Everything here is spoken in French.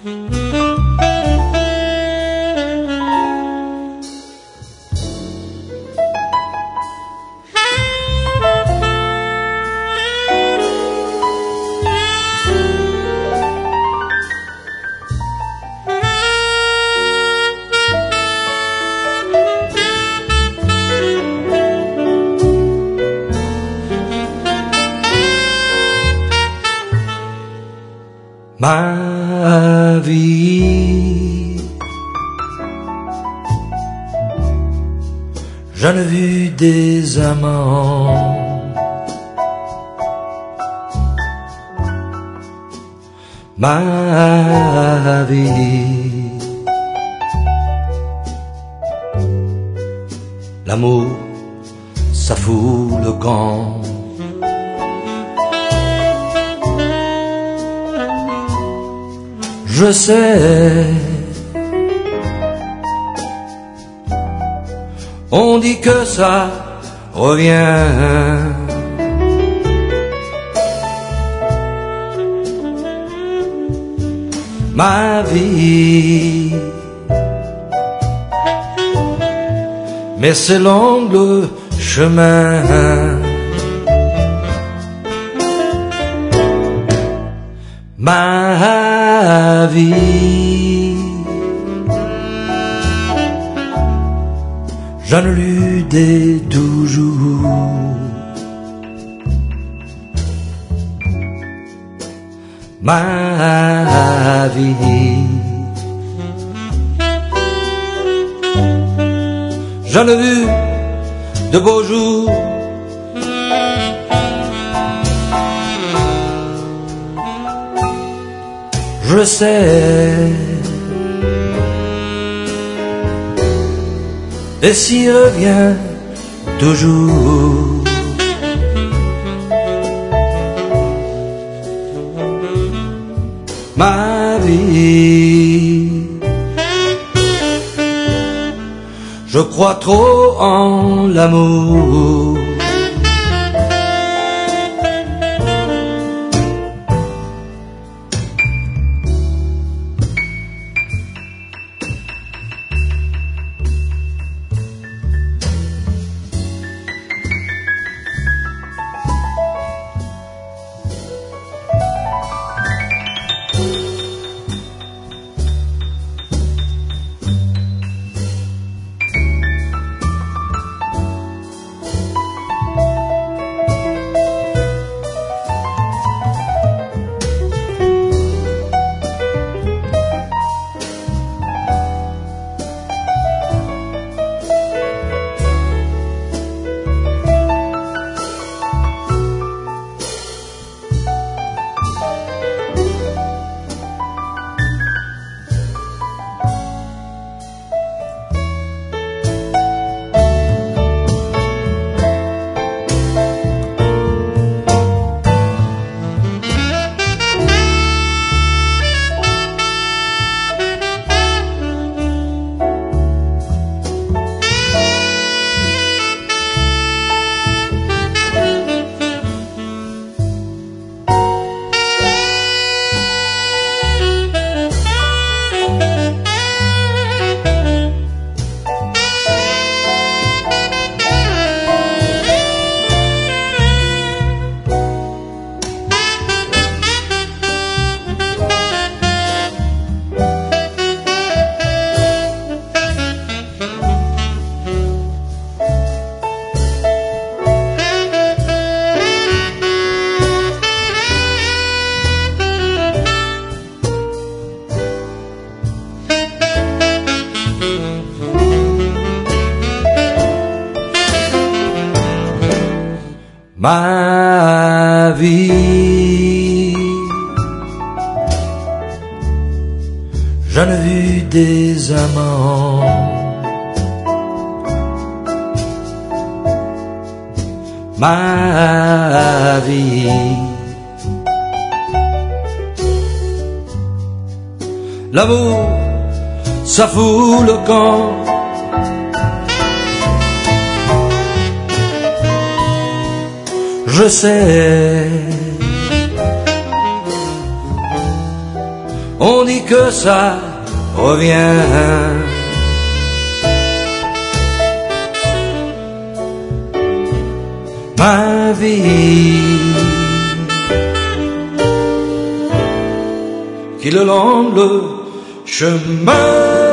Ma vie, j'en ai vu des amants, ma vie, l'amour, ça fout le camp. Je sais, on dit que ça revient. Ma vie, mais c'est long le chemin. Ma vie, j'en ai lu des toujours. Ma vie, j'en ai vu de beaux jours. Je sais, et s'y revient toujours. Ma vie, je crois trop en l'amour. Ma vie, j'en ai vu des amants. Ma vie, l'amour, ça fout le camp. Je sais, on dit que ça revient. Ma vie qui le long le chemin